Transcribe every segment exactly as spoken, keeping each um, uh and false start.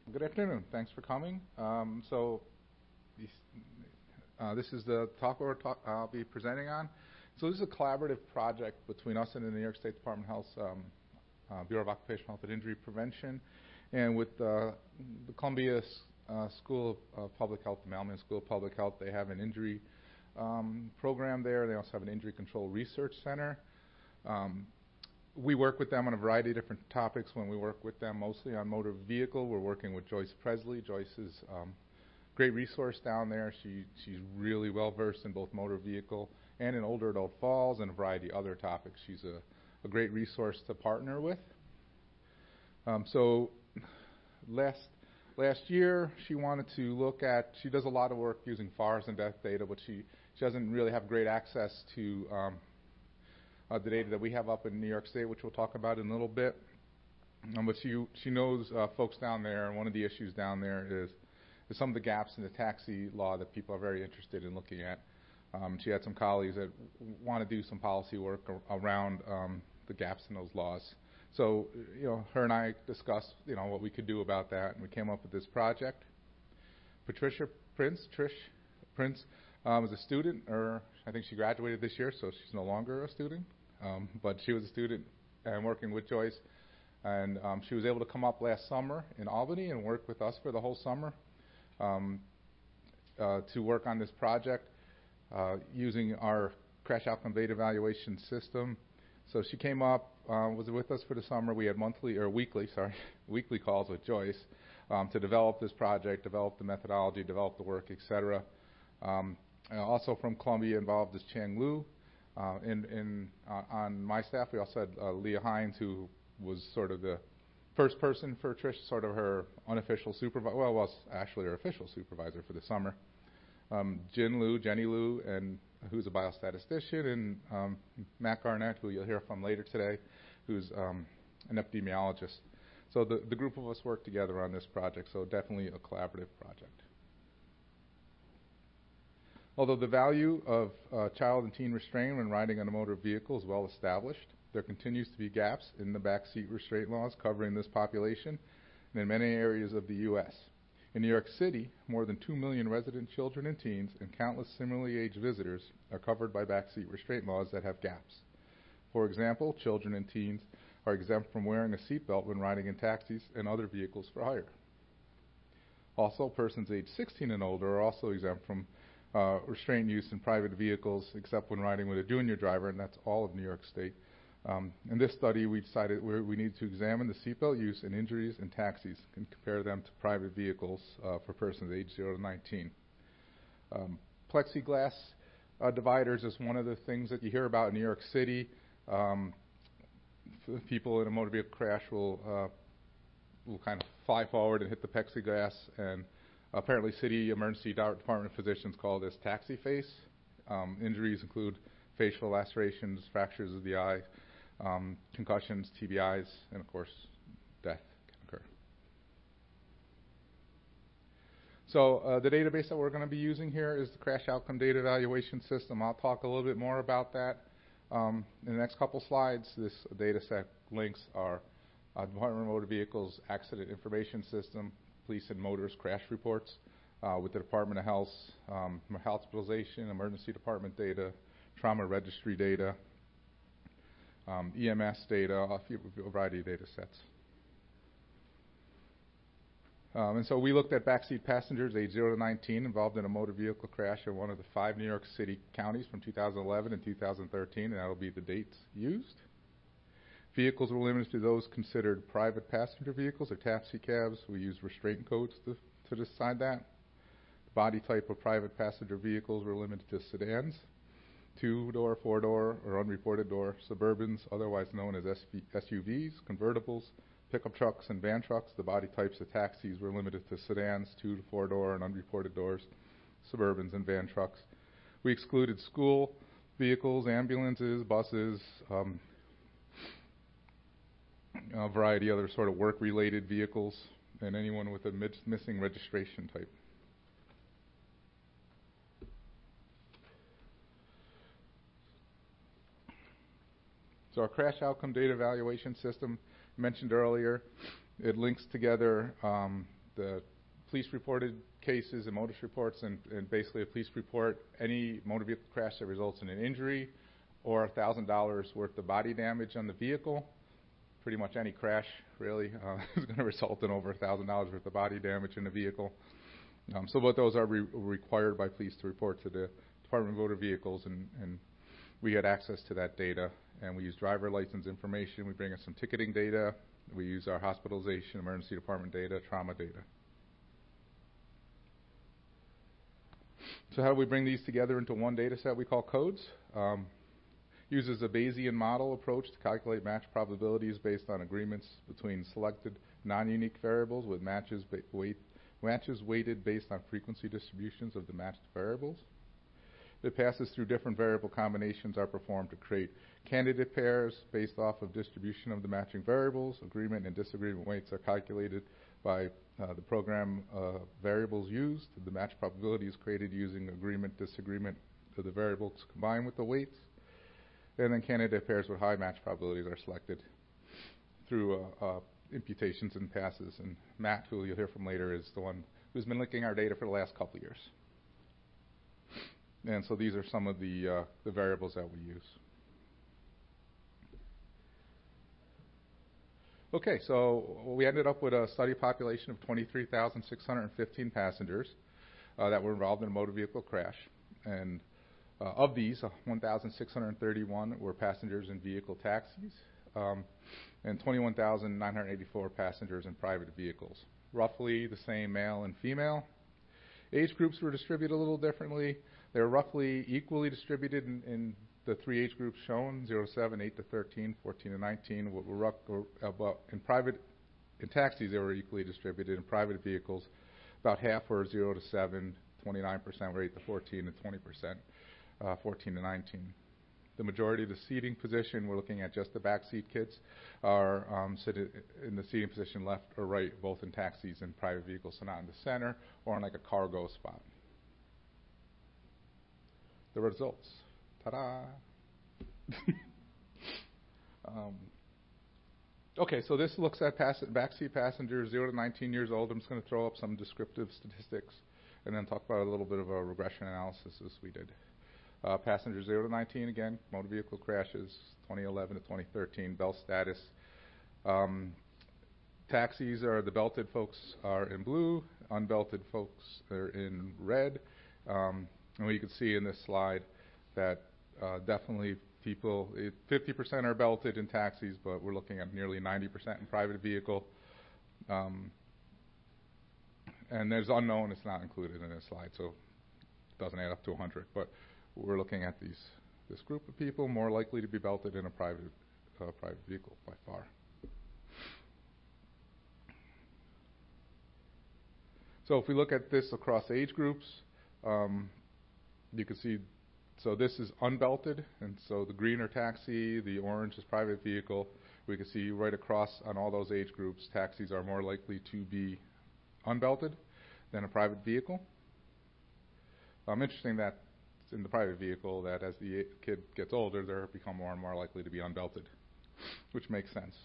Good afternoon. Thanks for coming. Um, so, this, uh, this is the talk or talk I'll be presenting on. So, this is a collaborative project between us and the New York State Department of Health's um, uh, Bureau of Occupational Health and Injury Prevention, and with uh, the Columbia uh, School of Public Health, the Mailman School of Public Health. They have an injury um, program there. They also have an injury control research center. Um, We work with them on a variety of different topics. When we work with them mostly on motor vehicle, we're working with Joyce Presley. Joyce is a um, great resource down there. She She's really well versed in both motor vehicle and in older adult falls and a variety of other topics. She's a, a great resource to partner with. Um, so last last year, she wanted to look at, she does a lot of work using F A R S and death data, but she, she doesn't really have great access to um, Uh, the data that we have up in New York State, which we'll talk about in a little bit. Um, but she she knows uh, folks down there, and one of the issues down there is, is some of the gaps in the taxi law that people are very interested in looking at. Um, she had some colleagues that w- want to do some policy work ar- around um, the gaps in those laws. So, you know, her and I discussed, you know, what we could do about that, and we came up with this project. Patricia Prince, Trish Prince, um, is a student, or I think she graduated this year, so she's no longer a student. Um, but she was a student and working with Joyce, and um, she was able to come up last summer in Albany and work with us for the whole summer um, uh, to work on this project uh, using our crash outcome data evaluation system. So she came up, uh, was with us for the summer. We had monthly or weekly, sorry, weekly calls with Joyce um, to develop this project, develop the methodology, develop the work, et cetera. Um, also from Columbia involved is Chang Lu. Uh, in, in, uh, on my staff, we also had uh, Leah Hines, who was sort of the first person for Trish, sort of her unofficial supervisor, well, was actually her official supervisor for the summer. Um, Jin Lu, Jenny Lu, and who's a biostatistician, and um, Matt Garnett, who you'll hear from later today, who's um, an epidemiologist. So the, the group of us worked together on this project, so definitely a collaborative project. Although the value of uh, child and teen restraint when riding on a motor vehicle is well established, there continues to be gaps in the backseat restraint laws covering this population and in many areas of the U S. In New York City, more than two million resident children and teens and countless similarly aged visitors are covered by backseat restraint laws that have gaps. For example, children and teens are exempt from wearing a seatbelt when riding in taxis and other vehicles for hire. Also, persons aged sixteen and older are also exempt from Uh, restraint use in private vehicles, except when riding with a junior driver, and that's all of New York State. Um, in this study, we decided we, we need to examine the seatbelt use and injuries in taxis and compare them to private vehicles uh, for persons aged zero to nineteen. Um, plexiglass uh, dividers is one of the things that you hear about in New York City. Um, people in a motor vehicle crash will uh, will kind of fly forward and hit the plexiglass, and apparently, city emergency department physicians call this taxi face. Um, injuries include facial lacerations, fractures of the eye, um, concussions, T B Is, and of course, death can occur. So uh, the database that we're going to be using here is the Crash Outcome Data Evaluation System. I'll talk a little bit more about that um, in the next couple slides. This data set links our uh, Department of Motor Vehicles Accident Information System, police and motorist crash reports uh, with the Department of Health's um, hospitalization, emergency department data, trauma registry data, um, E M S data, a, few, a variety of data sets. Um, and so we looked at backseat passengers aged zero to nineteen involved in a motor vehicle crash in one of the five New York City counties from two thousand eleven and two thousand thirteen, and that will be the dates used. Vehicles were limited to those considered private passenger vehicles or taxi cabs. We use restraint codes to, to decide that. The body type of private passenger vehicles were limited to sedans, two-door, four-door, or unreported door, Suburbans, otherwise known as S U Vs, convertibles, pickup trucks, and van trucks. The body types of taxis were limited to sedans, two to four-door, and unreported doors, Suburbans, and van trucks. We excluded school vehicles, ambulances, buses, um, a variety of other sort of work-related vehicles, and anyone with a mid- missing registration type. So our crash outcome data evaluation system, mentioned earlier, it links together um, the police reported cases and motorist reports, and, and basically a police report any motor vehicle crash that results in an injury or one thousand dollars worth of body damage on the vehicle. Pretty much any crash, really, uh, is going to result in over one thousand dollars worth of body damage in the vehicle. Um, so what those are re- required by police to report to the Department of Motor Vehicles, and, and we had access to that data, and we use driver license information. We bring in some ticketing data. We use our hospitalization, emergency department data, trauma data. So how do we bring these together into one data set we call codes? Um, uses a Bayesian model approach to calculate match probabilities based on agreements between selected non-unique variables with matches, ba- weight, matches weighted based on frequency distributions of the matched variables. It passes through different variable combinations are performed to create candidate pairs based off of distribution of the matching variables. Agreement and disagreement weights are calculated by uh, the program uh, variables used. The match probability is created using agreement, disagreement of the variables combined with the weights. And then candidate pairs with high match probabilities are selected through uh, uh, imputations and passes. And Matt, who you'll hear from later, is the one who's been linking our data for the last couple of years. And so these are some of the, uh, the variables that we use. Okay, so we ended up with a study population of twenty-three thousand six hundred fifteen passengers uh, that were involved in a motor vehicle crash. And uh, of these, uh, one thousand six hundred thirty-one were passengers in vehicle taxis, um, and twenty-one thousand nine hundred eighty-four passengers in private vehicles. Roughly the same male and female. Age groups were distributed a little differently. They were roughly equally distributed in, in the three age groups shown, zero to seven, eight to thirteen, fourteen to nineteen. What were about in private, in taxis, they were equally distributed. In private vehicles, about half were zero to seven, twenty-nine percent were eight to fourteen, and twenty percent uh, fourteen to nineteen. The majority of the seating position, we're looking at just the backseat kids, are um, sitting in the seating position left or right, both in taxis and private vehicles, so not in the center or in like a cargo spot. The results. Ta-da! um, okay, so this looks at pass- backseat passengers zero to nineteen years old. I'm just going to throw up some descriptive statistics and then talk about a little bit of a regression analysis as we did. Uh, passengers zero to nineteen, again, motor vehicle crashes, twenty eleven to twenty thirteen, belt status. Um, taxis are, the belted folks are in blue, unbelted folks are in red. Um, and you can see in this slide that uh, definitely people, it, fifty percent are belted in taxis, but we're looking at nearly ninety percent in private vehicle. Um, and there's unknown, it's not included in this slide, so it doesn't add up to one hundred. But we're looking at these this group of people more likely to be belted in a private uh, private vehicle by far. So if we look at this across age groups, um, you can see, so this is unbelted, and so the green are taxi, the orange is private vehicle. We can see right across on all those age groups, taxis are more likely to be unbelted than a private vehicle. Um, interesting that in the private vehicle that as the kid gets older, they're become more and more likely to be unbelted, which makes sense.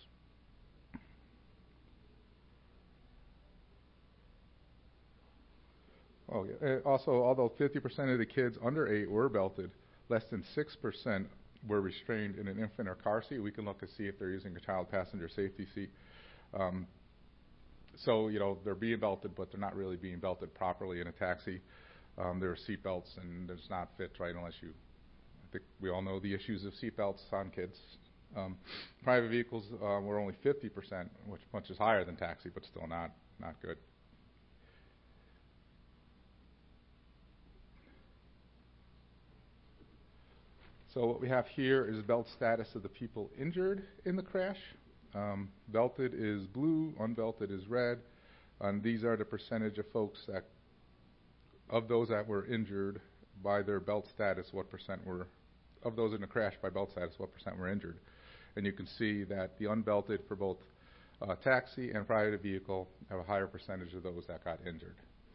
Oh, yeah. Uh, also, although fifty percent of the kids under eight were belted, less than six percent were restrained in an infant or car seat. We can look to see if they're using a child passenger safety seat. Um, so, you know, they're being belted, but they're not really being belted properly in a taxi. Um, there are seat belts, and it's not fit right unless you, I think we all know the issues of seat belts on kids. Um, private vehicles uh, were only fifty percent, which much is higher than taxi, but still not, not good. So what we have here is belt status of the people injured in the crash. Um, belted is blue, unbelted is red, and these are the percentage of folks that, of those that were injured by their belt status, what percent were, of those in the crash by belt status, what percent were injured. And you can see that the unbelted for both uh, taxi and private vehicle have a higher percentage of those that got injured.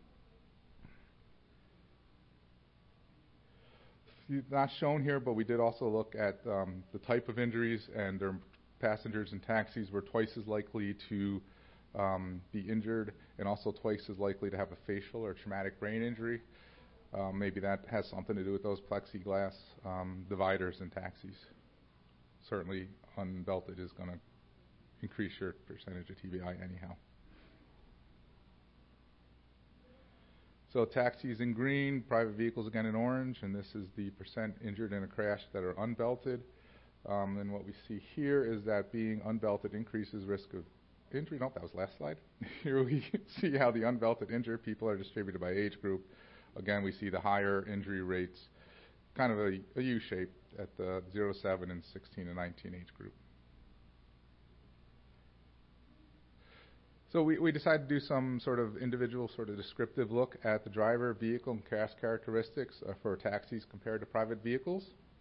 Not shown here, but we did also look at um, the type of injuries, and their passengers in taxis were twice as likely to um, be injured, and also twice as likely to have a facial or traumatic brain injury. Um, maybe that has something to do with those plexiglass um, dividers in taxis. Certainly, unbelted is going to increase your percentage of T B I anyhow. So taxis in green, private vehicles again in orange, and this is the percent injured in a crash that are unbelted. Um, and what we see here is that being unbelted increases risk of injury. Nope, that was last slide. Here we see how the unbelted injured people are distributed by age group. Again, we see the higher injury rates, kind of a, a U shape at the zero to seven and sixteen to nineteen age group. So we, we decided to do some sort of individual sort of descriptive look at the driver, vehicle, and crash characteristics uh, for taxis compared to private vehicles.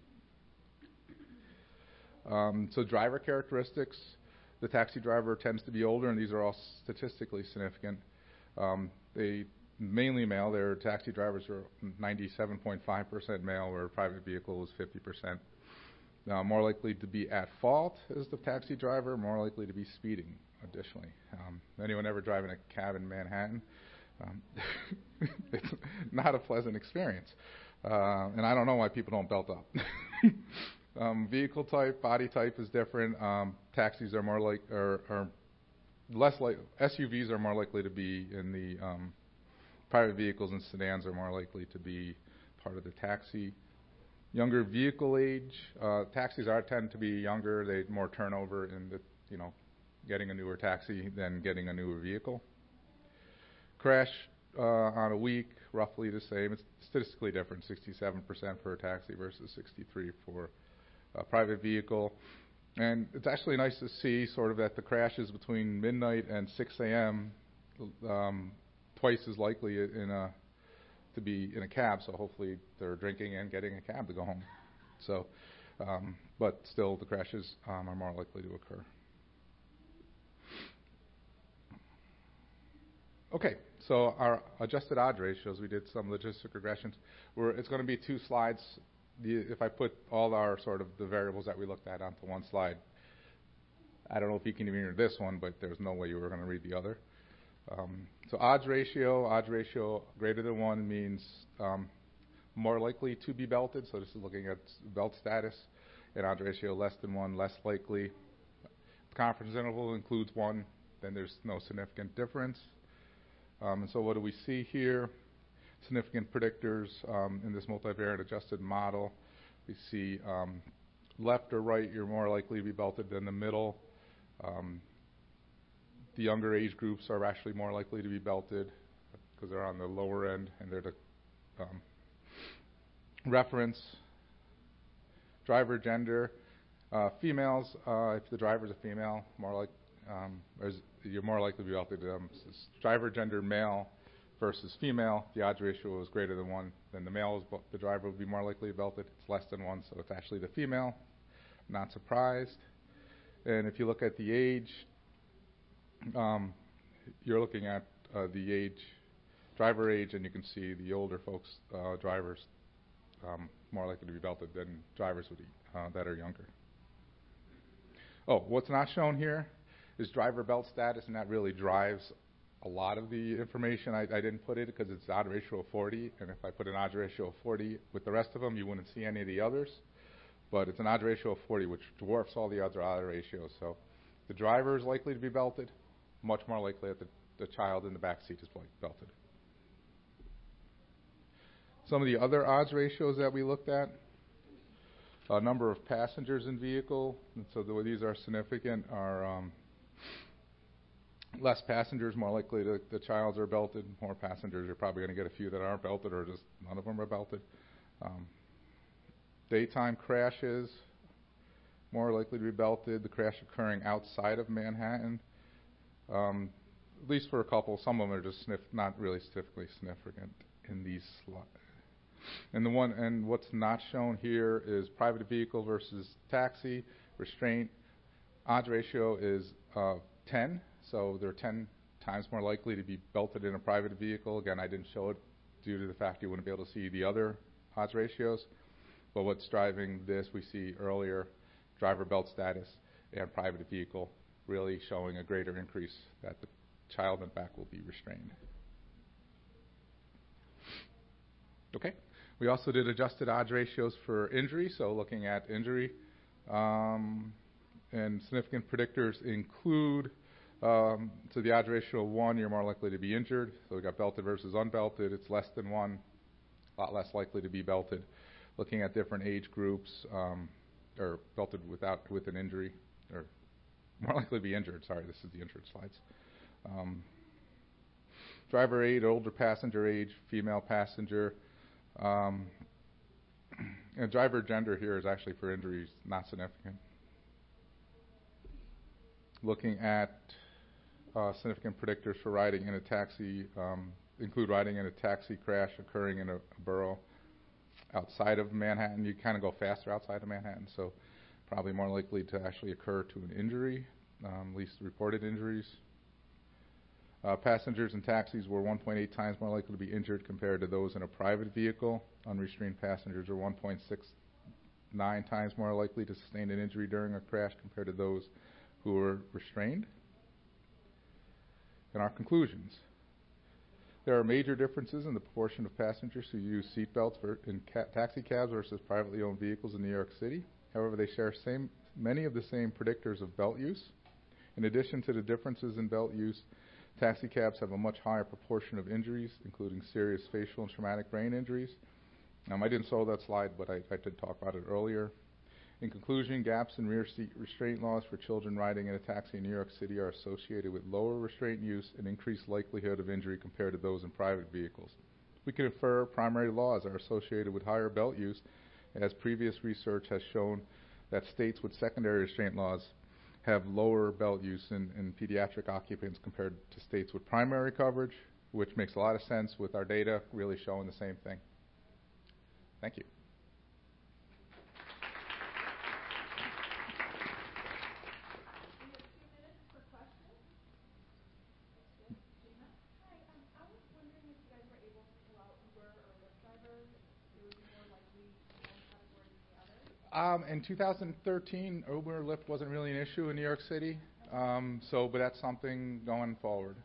Um, so driver characteristics, the taxi driver tends to be older, and these are all statistically significant. Um, they mainly male. Their taxi drivers are ninety-seven point five percent male, where a private vehicle is fifty percent. Now, more likely to be at fault is the taxi driver, more likely to be speeding, additionally. Um, anyone ever driving a cab in Manhattan? Um, it's not a pleasant experience. Uh, and I don't know why people don't belt up. um, vehicle type, body type is different. Um, taxis are more like, or, or less like, S U Vs are more likely to be in the um, private vehicles, and sedans are more likely to be part of the taxi. Younger vehicle age, uh, taxis are tend to be younger. They more turnover in the, you know, getting a newer taxi than getting a newer vehicle. Crash uh, on a week, roughly the same. It's statistically different, sixty-seven percent for a taxi versus sixty-three for a private vehicle. And it's actually nice to see sort of that the crashes between midnight and six a.m. Um, twice as likely in a to be in a cab, so hopefully they're drinking and getting a cab to go home. So, um, but still the crashes um, are more likely to occur. Okay, so our adjusted odds ratios, we did some logistic regressions. We're, it's going to be two slides. The, if I put all our sort of the variables that we looked at onto one slide, I don't know if you can even read this one, but there's no way you were going to read the other. Um, so odds ratio, odds ratio greater than one means um, more likely to be belted. So this is looking at belt status. And odds ratio less than one, less likely. The confidence interval includes one, then there's no significant difference. Um, and so what do we see here? Significant predictors um, in this multivariate adjusted model. We see um, left or right, you're more likely to be belted than the middle. Um, The younger age groups are actually more likely to be belted because they're on the lower end and they're the um, reference. Driver gender, uh, females, uh, if the driver's a female, more like um, you're more likely to be belted. Um, driver gender male versus female, the odds ratio is greater than one. Then the male, is the driver would be more likely to be belted. It's less than one, so it's actually the female. Not surprised. And if you look at the age, Um, you're looking at uh, the age, driver age, and you can see the older folks, uh, drivers, um, more likely to be belted than drivers would be, uh, that are younger. Oh, what's not shown here is driver belt status, and that really drives a lot of the information. I, I didn't put it because it's odd ratio of forty, and if I put an odd ratio of forty with the rest of them, you wouldn't see any of the others. But it's an odd ratio of forty, which dwarfs all the other odd ratios. So the driver is likely to be belted. Much more likely that the, the child in the back seat is belted. Some of the other odds ratios that we looked at, a number of passengers in vehicle, and so the, these are significant, are um, less passengers, more likely to, the childs are belted. More passengers, you're probably going to get a few that aren't belted or just none of them are belted. Um, daytime crashes, more likely to be belted. The crash occurring outside of Manhattan. Um, at least for a couple, some of them are just sniff, not really statistically significant in these slides. And the one, and what's not shown here is private vehicle versus taxi restraint. Odds ratio is uh, ten, so they're ten times more likely to be belted in a private vehicle. Again, I didn't show it due to the fact you wouldn't be able to see the other odds ratios. But what's driving this, we see earlier, driver belt status and private vehicle really showing a greater increase that the child in back will be restrained. Okay. We also did adjusted odds ratios for injury, so looking at injury. Um, and significant predictors include, um, so the odds ratio of one, you're more likely to be injured. So we got belted versus unbelted. It's less than one, a lot less likely to be belted. Looking at different age groups, um, or belted without with an injury, or more likely to be injured. Sorry, this is the injured slides. Um, driver age, older passenger age, female passenger. Um, and driver gender here is actually for injuries not significant. Looking at uh, significant predictors for riding in a taxi, um, include riding in a taxi crash occurring in a, a borough outside of Manhattan. You kind of go faster outside of Manhattan, so probably more likely to actually occur to an injury, um, least reported injuries. Uh, passengers in taxis were one point eight times more likely to be injured compared to those in a private vehicle. Unrestrained passengers are one point six nine times more likely to sustain an injury during a crash compared to those who were restrained. And our conclusions. There are major differences in the proportion of passengers who use seatbelts in ca- taxi cabs versus privately owned vehicles in New York City. However, they share same, many of the same predictors of belt use. In addition to the differences in belt use, taxi cabs have a much higher proportion of injuries, including serious facial and traumatic brain injuries. Um, I didn't show that slide, but I, I did talk about it earlier. In conclusion, gaps in rear seat restraint laws for children riding in a taxi in New York City are associated with lower restraint use and increased likelihood of injury compared to those in private vehicles. We can infer primary laws are associated with higher belt use, as previous research has shown that states with secondary restraint laws have lower belt use in, in pediatric occupants compared to states with primary coverage, which makes a lot of sense with our data really showing the same thing. Thank you. Um, in two thousand thirteen, Uber and Lyft wasn't really an issue in New York City, um, so but that's something going forward.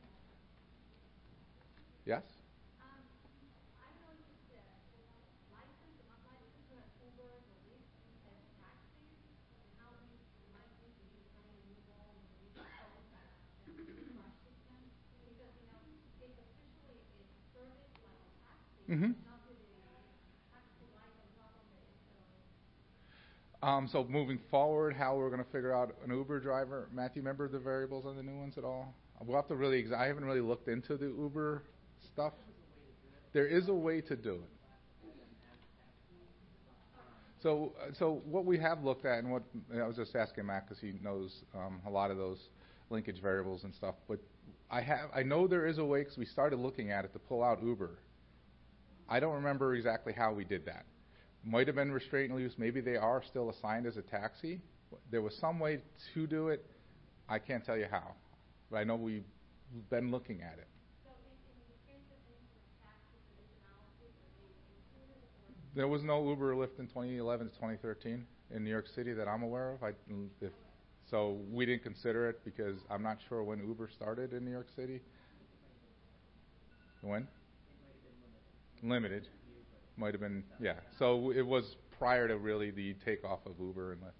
Yes? Um, I noticed that license, not license at Uber and Lyft as taxis, and how we might need to be kind of involved in the crash system, because you know it's officially a service like a taxi, mm-hmm. not with a taxi light on top of it. So. Um, so moving forward, how we're going to figure out an Uber driver. Matthew, remember the variables on the new ones at all? We'll have to really, ex- I haven't really looked into the Uber stuff. There is a way to do it. So, uh, so what we have looked at, and what I was just asking Matt because he knows um, a lot of those linkage variables and stuff. But I have, I know there is a way because we started looking at it to pull out Uber. I don't remember exactly how we did that. Might have been restraint use. Maybe they are still assigned as a taxi. There was some way to do it. I can't tell you how, but I know we've been looking at it. So in, in the case of taxi analysis, are they included? Or there was no Uber or Lyft in twenty eleven to twenty thirteen in New York City that I'm aware of. I, if, so we didn't consider it because I'm not sure when Uber started in New York City. When? Limited. Might have been, yeah. So it was prior to really the takeoff of Uber and Lyft.